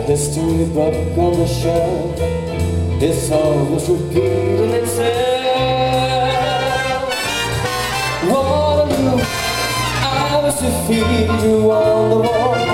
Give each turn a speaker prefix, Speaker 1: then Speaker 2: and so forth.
Speaker 1: history book on the shelf is always repeating itself. Waterloo, I was defeated, you on the wall.